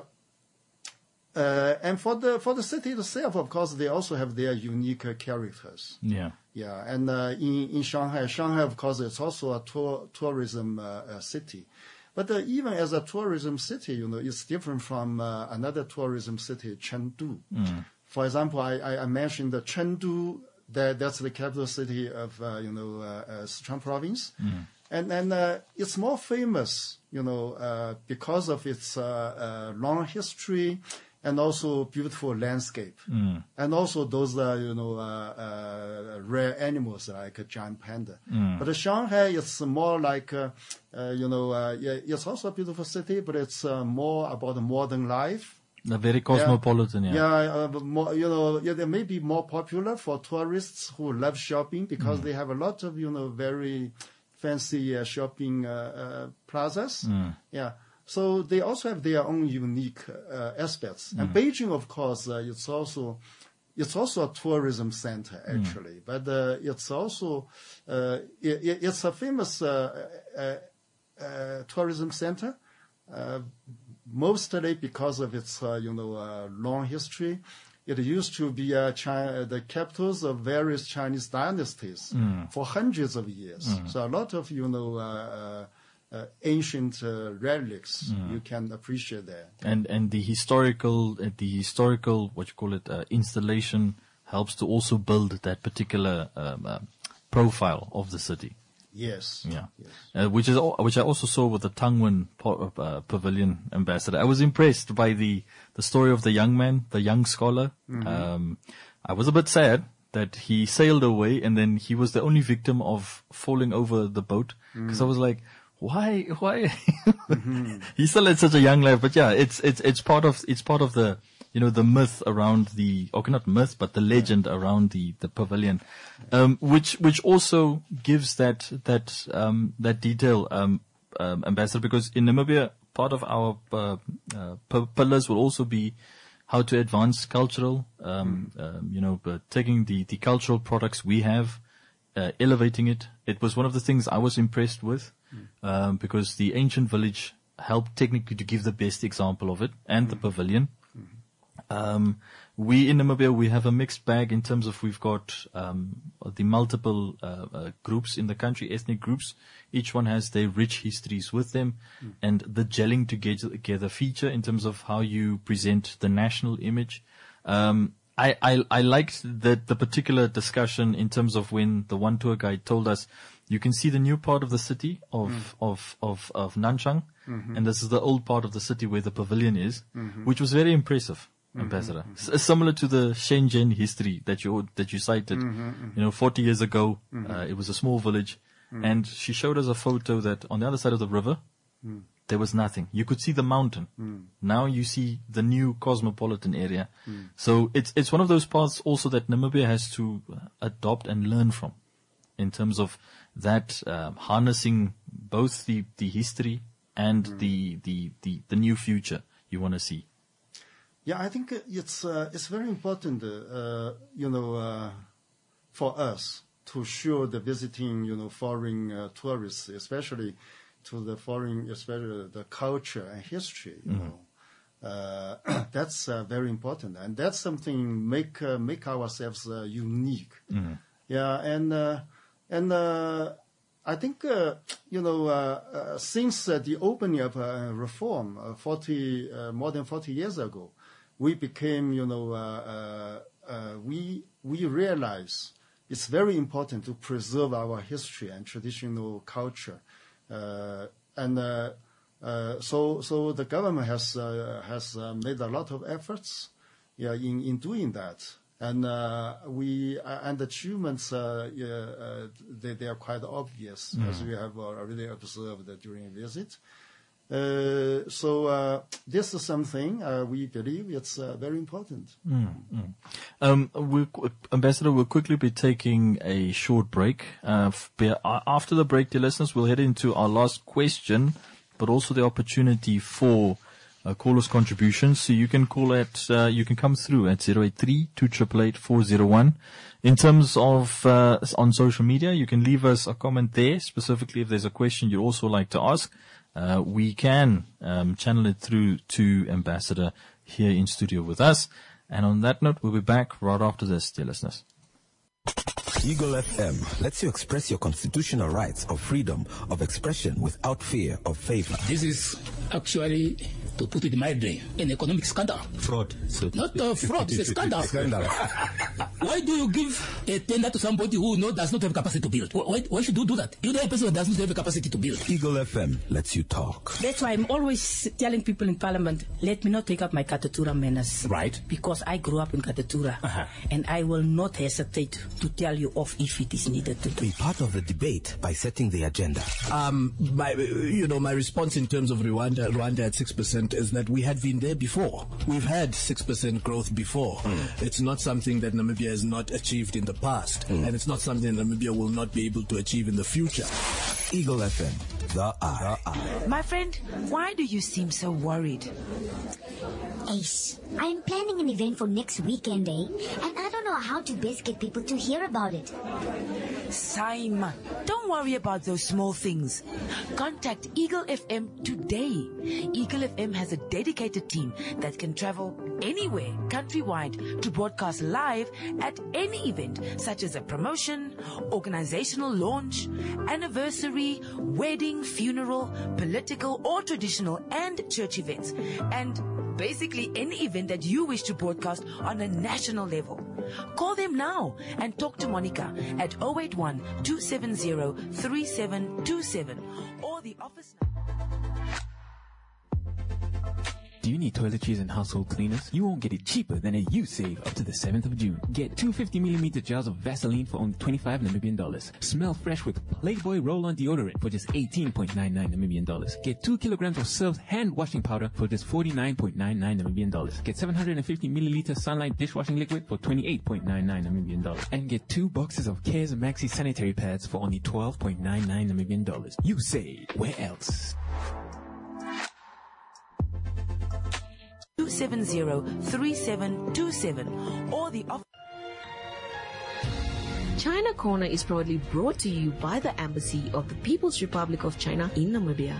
Speaker 2: Uh, and for the for the city itself, of course, they also have their unique uh, characters.
Speaker 1: Yeah.
Speaker 2: Yeah, and uh, in in Shanghai, Shanghai, of course, it's also a tour, tourism uh, uh, city. But uh, even as a tourism city, you know, it's different from uh, another tourism city, Chengdu.
Speaker 1: Mm.
Speaker 2: For example, I, I, I mentioned the Chengdu. That that's the capital city of uh, you know uh, uh, Sichuan province.
Speaker 1: Mm.
Speaker 2: And and uh, it's more famous, you know, uh, because of its uh, uh, long history. And also beautiful landscape,
Speaker 1: Mm.
Speaker 2: and also those uh, you know uh, uh, rare animals like a giant panda.
Speaker 1: Mm.
Speaker 2: But uh, Shanghai is more like uh, uh, you know uh, yeah, it's also a beautiful city, but it's uh, more about the modern life.
Speaker 1: A very cosmopolitan, yeah.
Speaker 2: Yeah, uh, but more, you know, yeah, they may be more popular for tourists who love shopping because
Speaker 1: Mm.
Speaker 2: they have a lot of you know very fancy uh, shopping uh, uh, plazas.
Speaker 1: Mm.
Speaker 2: Yeah. So they also have their own unique uh, aspects. And Beijing, of course, uh, it's also it's also a tourism center actually, but uh, it's also uh, it, it's a famous uh, uh, uh, tourism center, uh, mostly because of its uh, you know uh, long history. It used to be uh, China, the capitals of various Chinese dynasties
Speaker 1: Mm.
Speaker 2: for hundreds of years. So a lot of you know. Uh, uh, Uh, ancient uh, relics you can appreciate there.
Speaker 1: And and the historical uh, the historical what you call it uh, installation helps to also build that particular um, uh, profile of the city.
Speaker 2: Yes.
Speaker 1: Yeah,
Speaker 2: Yes.
Speaker 1: uh, which is al- which I also saw with the Tangwen po- uh, Pavilion ambassador. I was impressed by the the story of the young man, the young scholar. Um, I was a bit sad that he sailed away and then he was the only victim of falling over the boat because I was like. Why? Why?
Speaker 2: Mm-hmm.
Speaker 1: He still had such a young life, but yeah, it's it's it's part of it's part of the you know the myth around the okay not myth but the legend around the the pavilion, um, which which also gives that that um, that detail, um, um, ambassador, because in Namibia part of our uh, uh, p- pillars will also be how to advance cultural, um, um, you know, but taking the the cultural products we have, uh, elevating it. It was one of the things I was impressed with. Um, because the ancient village helped technically to give the best example of it, and the pavilion. Um, we in Namibia, we have a mixed bag in terms of we've got um, the multiple uh, uh, groups in the country, ethnic groups. Each one has their rich histories with them, and the gelling together, together feature in terms of how you present the national image. Um, I, I, I liked that the particular discussion in terms of when the one tour guide told us you can see the new part of the city of, mm. of, of, of Nanchang. Mm-hmm. And this is the old part of the city where the pavilion is, mm-hmm. which was very impressive, mm-hmm. Ambassador. Mm-hmm. S- similar to the Shenzhen history that you, that you cited, mm-hmm. you know, forty years ago, mm-hmm. uh, it was a small village. Mm-hmm. And she showed us a photo that on the other side of the river, mm. there was nothing. You could see the mountain. Mm. Now you see the new cosmopolitan area. Mm. So it's it's one of those parts also that Namibia has to adopt and learn from, in terms of that um, harnessing both the, the history and mm. the, the, the, the new future you want to see.
Speaker 2: Yeah, I think it's uh, it's very important, uh, you know, uh, for us to show the visiting, you know, foreign uh, tourists, especially to the foreign, especially the culture and history, you mm-hmm. know. Uh, that's uh, very important, and that's something make uh, make ourselves uh, unique. Mm-hmm. Yeah, and uh, and uh, I think, uh, you know, uh, uh, since uh, the opening of uh, reform uh, forty, uh, more than forty years ago, we became, you know, uh, uh, uh, we we realize it's very important to preserve our history and traditional culture, uh, and uh, uh, so so the government has uh, has uh, made a lot of efforts, yeah, in in doing that. And uh, we uh, and the achievements, uh, yeah, uh, they, they are quite obvious, mm. as we have already observed during a visit. Uh, so uh, this is something uh, we believe it's uh, very important.
Speaker 1: Mm, mm. Um, we, Ambassador, we'll quickly be taking a short break. Uh, after the break, dear listeners, we'll head into our last question, but also the opportunity for Uh, callers' contributions. So you can call at, uh, you can come through at zero eight three, two eight eight, four zero one. In terms of, uh, on social media, you can leave us a comment there, specifically if there's a question you'd also like to ask. Uh, we can, um, channel it through to Ambassador here in studio with us. And on that note, we'll be back right after this, dear listeners.
Speaker 6: Eagle F M lets you express your constitutional rights of freedom of expression without fear of favor.
Speaker 7: This is actually, to put it mildly, an economic scandal.
Speaker 8: Fraud.
Speaker 7: So Not a fraud, it's a scandal. Scandal. Why do you give a tender to somebody who no, does not have capacity to build? Why, why should you do that? You're the person who does not have the capacity to build.
Speaker 6: Eagle F M lets you talk.
Speaker 9: That's why I'm always telling people in Parliament, let me not take up my Katatura manners.
Speaker 8: Right.
Speaker 9: Because I grew up in Katatura. Uh-huh. And I will not hesitate to tell you off if it is needed to do.
Speaker 6: Be part of the debate by setting the agenda.
Speaker 8: Um, my, you know, my response in terms of Rwanda, Rwanda at six percent is that we had been there before. We've had six percent growth before. Mm. It's not something that Namibia has not achieved in the past. Mm. And it's not something that Namibia will not be able to achieve in the future.
Speaker 6: Eagle F M, the eye. The eye.
Speaker 10: My friend, why do you seem so worried?
Speaker 11: Ace, I'm planning an event for next weekend, eh? And I don't know how to best get people to hear about it.
Speaker 10: Simon, don't worry about those small things. Contact Eagle F M today. Eagle F M has a dedicated team that can travel anywhere countrywide to broadcast live at any event, such as a promotion, organizational launch, anniversary, wedding, funeral, political or traditional and church events, and basically any event that you wish to broadcast on a national level. Call them now and talk to Monica at zero eight one, two seven zero, three seven two seven or the office number.
Speaker 12: Do you need toiletries and household cleaners? You won't get it cheaper than at USave up to the seventh of June. Get two fifty milliliter jars of Vaseline for only twenty-five Namibian dollars. Smell fresh with Playboy roll-on deodorant for just eighteen point nine nine Namibian dollars. Get two kilograms of Surf hand washing powder for just forty-nine point nine nine Namibian dollars. Get seven hundred fifty milliliter Sunlight dishwashing liquid for twenty-eight point nine nine Namibian dollars. And get two boxes of Cares Maxi sanitary pads for only twelve point nine nine Namibian dollars. USave. Where else?
Speaker 10: two seven zero, three seven two seven or the office.
Speaker 5: China Corner is proudly brought to you by the Embassy of the People's Republic of China in Namibia.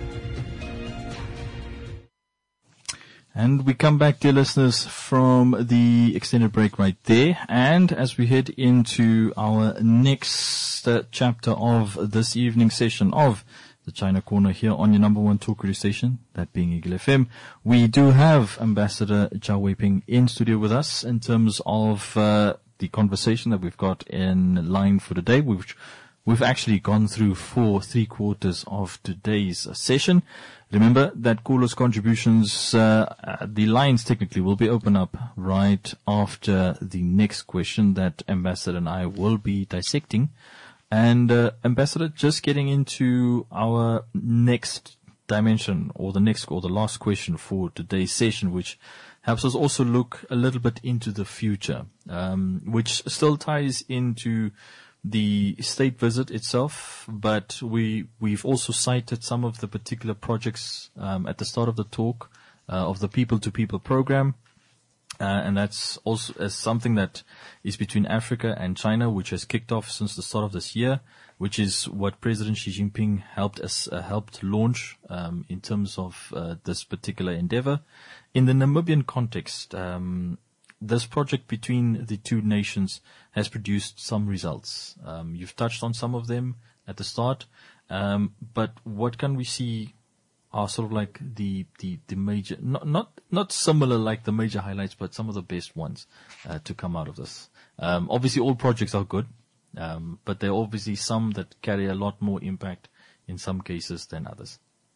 Speaker 1: And we come back, dear listeners, from the extended break right there. And as we head into our next uh, chapter of this evening session of the China Corner here on your number one talk radio station, that being Eagle F M, we do have Ambassador Zhao Weiping in studio with us in terms of uh, the conversation that we've got in line for today. We've, we've actually gone through four, three quarters of today's uh, session. Remember that callers' contributions, uh, uh, the lines technically will be open up right after the next question that Ambassador and I will be dissecting. And, uh, Ambassador, just getting into our next dimension or the next or the last question for today's session, which helps us also look a little bit into the future, um, which still ties into the state visit itself, but we, we've also cited some of the particular projects, um, at the start of the talk, uh, of the People to People program. Uh, and that's also as something that is between Africa and China, which has kicked off since the start of this year, which is what President Xi Jinping helped us, uh, helped launch, um, in terms of, uh, this particular endeavor. In the Namibian context, um, this project between the two nations has produced some results. Um, you've touched on some of them, at the start. Um, but what can we see are sort of like the, the, the major, not, not, not similar like the major highlights, but some of the best ones, uh, to come out of this. Um, obviously all projects are good, um, but there are obviously some that carry a lot more impact in some cases than others.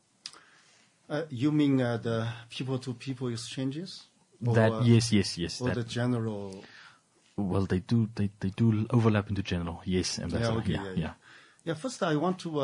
Speaker 2: Uh, you mean uh, the people-to-people exchanges?
Speaker 1: That,
Speaker 2: or,
Speaker 1: yes, yes, yes.
Speaker 2: Or
Speaker 1: that,
Speaker 2: the general?
Speaker 1: Well, they do, they, they do overlap into general, yes, Ambassador.
Speaker 2: Yeah, okay,
Speaker 1: yeah,
Speaker 2: yeah,
Speaker 1: yeah.
Speaker 2: yeah. Yeah, first I want to uh,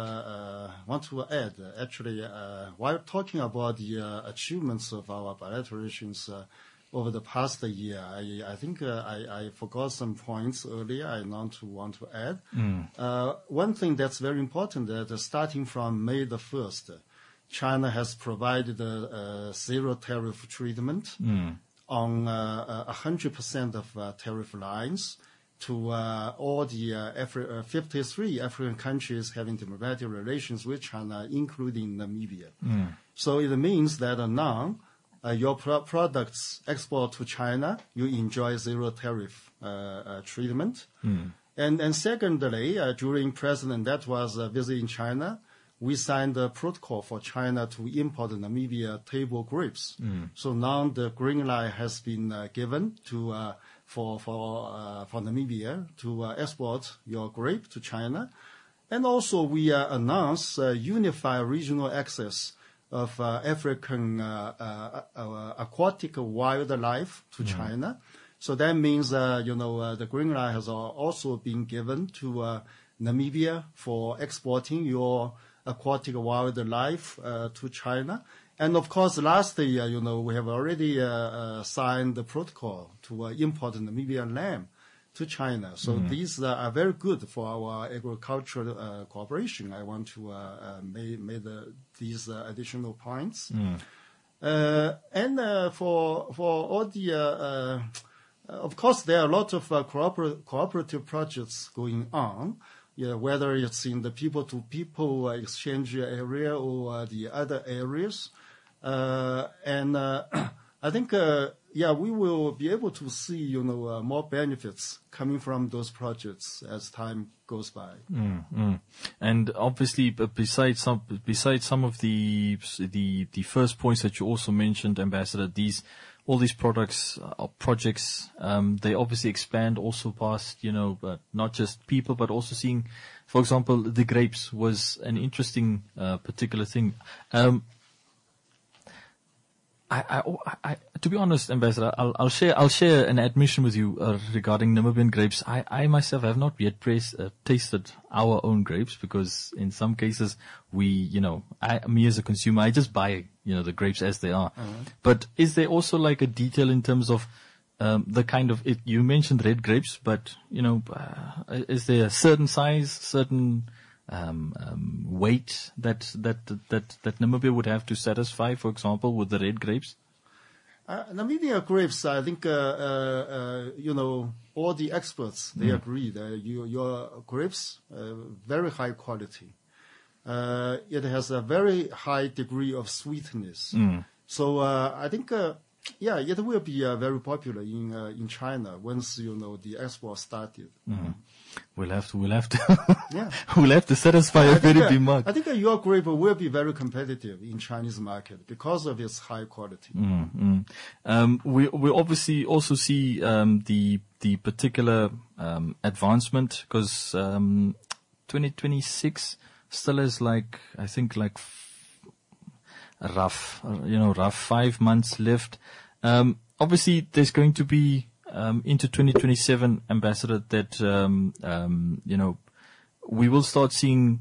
Speaker 2: uh, want to add, uh, actually, uh, while talking about the uh, achievements of our bilateral relations uh, over the past year, I, I think uh, I, I forgot some points earlier I want to want to add.
Speaker 1: Mm.
Speaker 2: Uh, one thing that's very important that uh, starting from May the first, China has provided a, a zero tariff treatment
Speaker 1: Mm.
Speaker 2: on uh, one hundred percent of uh, tariff lines to uh, all the uh, Afri- uh, fifty-three African countries having diplomatic relations with China, including Namibia.
Speaker 1: Mm.
Speaker 2: So it means that uh, now uh, your pro- products export to China, you enjoy zero tariff uh, uh, treatment.
Speaker 1: Mm.
Speaker 2: And, and secondly, uh, during President that was uh, visiting China, we signed a protocol for China to import Namibia table grapes.
Speaker 1: Mm.
Speaker 2: So now the green light has been uh, given to uh, for for uh, for Namibia to uh, export your grape to China, and also we uh, announced uh, unified regional access of uh, African uh, uh, uh, aquatic wildlife to
Speaker 1: Mm.
Speaker 2: China. So that means uh, you know uh, the green light has also been given to uh, Namibia for exporting your aquatic wildlife uh, to China. And of course, last year, you know, we have already uh, uh, signed the protocol to uh, import Namibian lamb to China. So
Speaker 1: Mm.
Speaker 2: these uh, are very good for our agricultural uh, cooperation. I want to uh, uh, make, make the, these uh, additional points.
Speaker 1: Mm.
Speaker 2: Uh, and uh, for for all the, uh, uh, of course, there are a lot of uh, cooper- cooperative projects going on. Yeah, whether it's in the people-to-people exchange area or uh, the other areas. Uh, and uh, I think, uh, yeah, we will be able to see, you know, uh, more benefits coming from those projects as time goes by.
Speaker 1: Mm, mm. And obviously, b- besides some, besides some of the, the, the first points that you also mentioned, Ambassador, these, all these products, uh, projects, um, they obviously expand also past, you know, uh, not just people, but also seeing, for example, the grapes was an interesting, uh, particular thing. Um, I, I, I, to be honest, Ambassador, I'll, I'll share, I'll share an admission with you uh, regarding Namibian grapes. I, I myself have not yet praised, uh, tasted our own grapes because in some cases we, you know, I, me as a consumer, I just buy, you know, the grapes as they are.
Speaker 2: Uh-huh.
Speaker 1: But is there also like a detail in terms of um, the kind of it, you mentioned red grapes, but you know, uh, is there a certain size, certain Um, um, weight that, that, that, that Namibia would have to satisfy, for example, with the red grapes?
Speaker 2: Uh, Namibia grapes, I think, uh, uh, uh, you know, all the experts, they
Speaker 1: Mm.
Speaker 2: agree that you, your grapes, uh, very high quality. Uh, it has a very high degree of sweetness.
Speaker 1: Mm.
Speaker 2: So, uh, I think, uh, yeah, it will be uh, very popular in, uh, in China once, you know, the export started.
Speaker 1: Mm. We'll have to, we'll have to,
Speaker 2: Yeah.
Speaker 1: we'll have to satisfy
Speaker 2: I
Speaker 1: a
Speaker 2: think,
Speaker 1: very
Speaker 2: uh,
Speaker 1: demand.
Speaker 2: I think uh, your grape will be very competitive in Chinese market because of its high quality.
Speaker 1: Mm, mm. Um, we we obviously also see um, the the particular um, advancement because um, twenty twenty-six still is like I think like f- a rough uh, you know rough five months left. Um, obviously, there's going to be um, into twenty twenty-seven, Ambassador, that um, um, you know we will start seeing.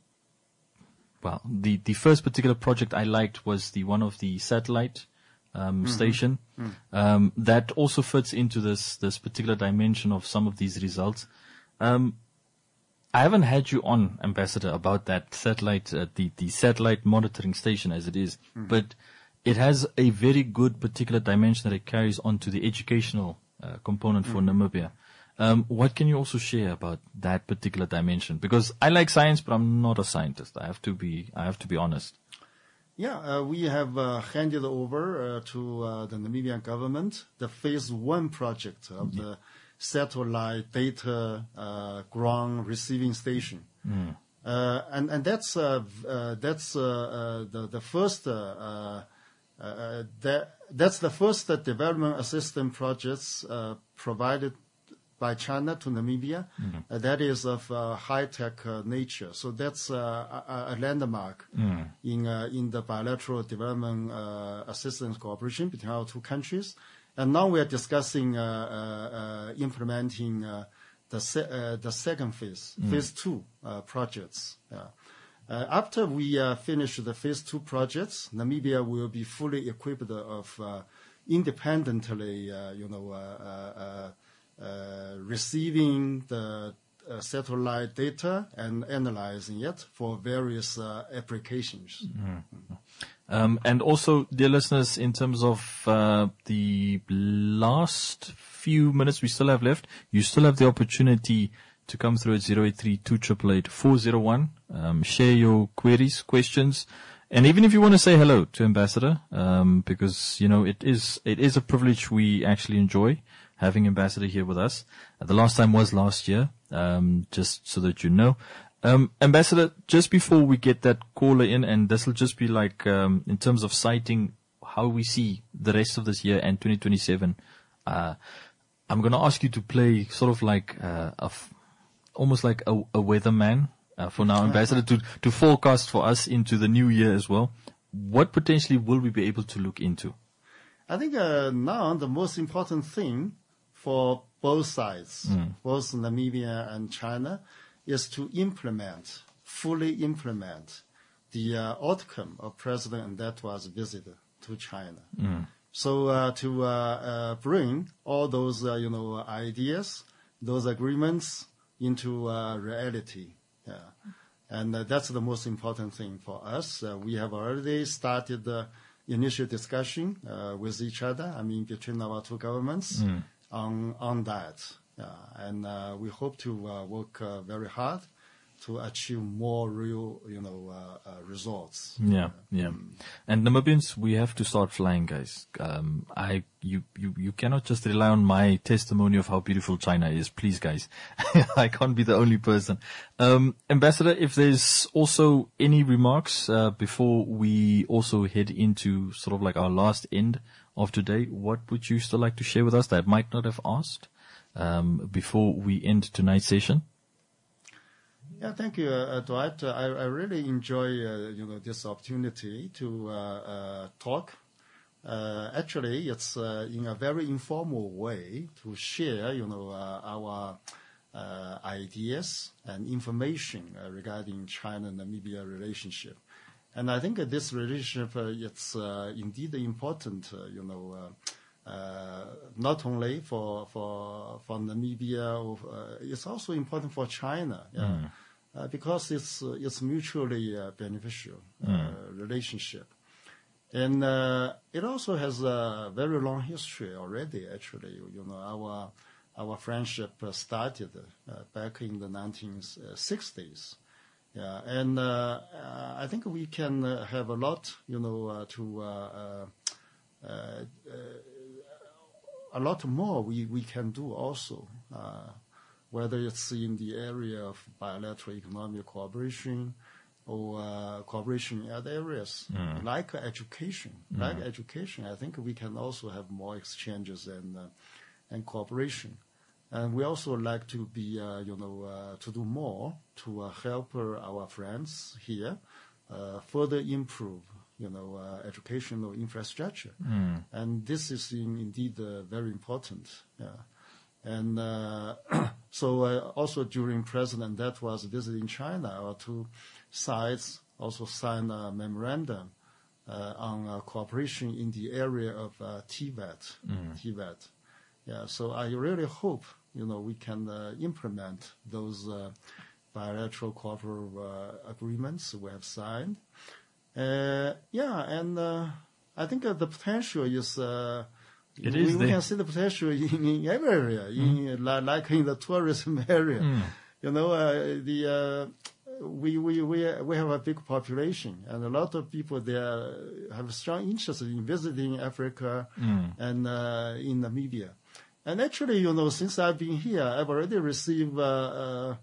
Speaker 1: Well, the, the first particular project I liked was the one of the satellite um,
Speaker 2: Mhm.
Speaker 1: station.
Speaker 2: Mm.
Speaker 1: Um, that also fits into this this particular dimension of some of these results. Um, I haven't had you on, Ambassador, about that satellite, uh, the the satellite monitoring station as it is,
Speaker 2: Mhm.
Speaker 1: but it has a very good particular dimension that it carries onto the educational uh, component for
Speaker 2: Mhm.
Speaker 1: Namibia. Um, what can you also share about that particular dimension? Because I like science, but I'm not a scientist. I have to be, I have to be honest.
Speaker 2: Yeah, uh, we have uh, handed over uh, to uh, the Namibian government the phase one project of the satellite data uh, ground receiving station.
Speaker 1: Mm.
Speaker 2: Uh, and and that's uh, uh, that's uh, uh, the the first uh, uh, uh, that that's the first uh, development assistance projects uh, provided by China to Namibia.
Speaker 1: Mm.
Speaker 2: Uh, that is of uh, high tech uh, nature. So that's uh, a, a landmark
Speaker 1: Mm.
Speaker 2: in uh, in the bilateral development uh, assistance cooperation between our two countries. And now we are discussing uh, uh, uh, implementing uh, the se- uh, the second phase,
Speaker 1: Mm.
Speaker 2: phase two uh, projects. Yeah. Uh, after we uh, finish the phase two projects, Namibia will be fully equipped of uh, independently, uh, you know, uh, uh, uh, receiving the uh, satellite data and analyzing it for various uh, applications.
Speaker 1: Mm. Um, and also, dear listeners, in terms of uh, the last few minutes we still have left, you still have the opportunity to come through at zero eight three two eight eight four zero one. Um, share your queries, questions, and even if you want to say hello to Ambassador, um, because, you know, it is it is a privilege we actually enjoy having Ambassador here with us. Uh, the last time was last year, um, just so that you know. Um, Ambassador, just before we get that caller in, and this will just be like, um, in terms of citing how we see the rest of this year and twenty twenty-seven, uh, I'm going to ask you to play sort of like, uh, a f- almost like a, a weatherman, uh, for now, Ambassador, to, to forecast for us into the new year as well. What potentially will we be able to look into?
Speaker 2: I think, uh, now the most important thing for both sides,
Speaker 1: Mm.
Speaker 2: both Namibia and China, is to implement, fully implement the uh, outcome of President Ndata's visit to China.
Speaker 1: Mm.
Speaker 2: So uh, to uh, uh, bring all those, uh, you know, ideas, those agreements into uh, reality. Yeah. And uh, that's the most important thing for us. Uh, we have already started the initial discussion uh, with each other, I mean, between our two governments
Speaker 1: Mm.
Speaker 2: on, on that. Yeah, and uh, we hope to uh, work uh, very hard to achieve more real, you know, uh, uh, results.
Speaker 1: Yeah, yeah. And Namibians, we have to start flying, guys. Um, I, you, you, you cannot just rely on my testimony of how beautiful China is. Please, guys. I can't be the only person. Um, Ambassador, if there's also any remarks, uh, before we also head into sort of like our last end of today, what would you still like to share with us that I might not have asked? Um, before we end tonight's session?
Speaker 2: Yeah, thank you, uh, Dwight. Uh, I, I really enjoy, uh, you know, this opportunity to uh, uh, talk. Uh, actually, it's uh, in a very informal way to share, you know, uh, our uh, ideas and information uh, regarding China-Namibia relationship. And I think that this relationship, uh, it's uh, indeed important, uh, you know, uh, Uh, not only for for for Namibia, or, uh, it's also important for China, yeah,
Speaker 1: Mm.
Speaker 2: uh, because it's uh, it's mutually uh, beneficial uh,
Speaker 1: Mm.
Speaker 2: relationship, and uh, it also has a very long history already. Actually, you know, our our friendship uh, started uh, back in the nineteen sixties. Yeah, and uh, uh, I think we can uh, have a lot, you know, uh, to. Uh, uh, uh, A lot more we, we can do also, uh, whether it's in the area of bilateral economic cooperation or uh, cooperation in other areas,
Speaker 1: Mm.
Speaker 2: like education.
Speaker 1: Mm.
Speaker 2: Like education, I think we can also have more exchanges and uh, and cooperation. And we also like to be, uh, you know, uh, to do more to uh, help uh, our friends here uh, further improve, you know, uh, educational infrastructure.
Speaker 1: Mm.
Speaker 2: And this is in, indeed uh, very important. Yeah. And uh, so uh, also during President that was visiting China, our two sides also signed a memorandum uh, on uh, cooperation in the area of uh, Tibet.
Speaker 1: Mm.
Speaker 2: Tibet. Yeah. So I really hope, you know, we can uh, implement those uh, bilateral cooperative uh, agreements we have signed. Uh, yeah, and uh, I think uh, the potential is, uh,
Speaker 1: It
Speaker 2: we,
Speaker 1: is
Speaker 2: we
Speaker 1: there.
Speaker 2: can see the potential in, in every area, in, li- like in the tourism area.
Speaker 1: Mm.
Speaker 2: You know, uh, the uh, we, we, we, we have a big population, and a lot of people there have strong interest in visiting Africa
Speaker 1: Mm.
Speaker 2: and uh, in Namibia. And actually, you know, since I've been here, I've already received uh, uh,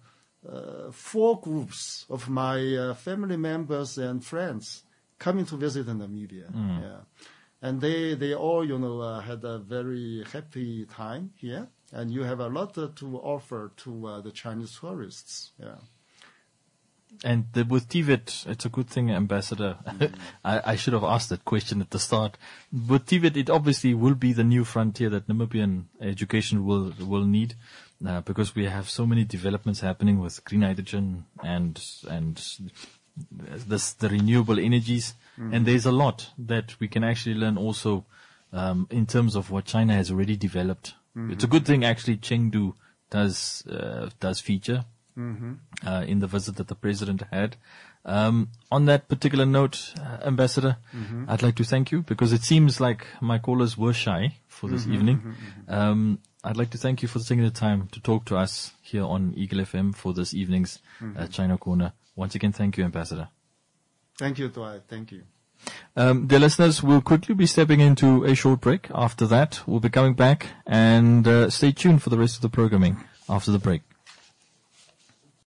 Speaker 2: uh, four groups of my uh, family members and friends coming to visit Namibia.
Speaker 1: Mm.
Speaker 2: Yeah. And they, they all, you know, uh, had a very happy time here. And you have a lot uh, to offer to uh, the Chinese tourists. Yeah.
Speaker 1: And the, with T V E T, it's a good thing, Ambassador. Mm. I, I should have asked that question at the start. With T V E T, it obviously will be the new frontier that Namibian education will will need, uh, because we have so many developments happening with green hydrogen and and this the renewable energies. Mm. And there's a lot that we can actually learn also um, in terms of what China has already developed. Mm-hmm. It's a good thing actually Chengdu does uh, does feature. Mm-hmm. Uh, in the visit that the president had. Um, on that particular note, uh, Ambassador, mm-hmm. I'd like to thank you because it seems like my callers were shy for this mm-hmm, evening. Mm-hmm, um, I'd like to thank you for taking the time to talk to us here on Eagle F M for this evening's mm-hmm. uh, China Corner. Once again, thank you, Ambassador.
Speaker 2: Thank you, Dwight. Thank you.
Speaker 1: Um, dear listeners, we'll quickly be stepping into a short break. After that, we'll be coming back and uh, stay tuned for the rest of the programming after the break.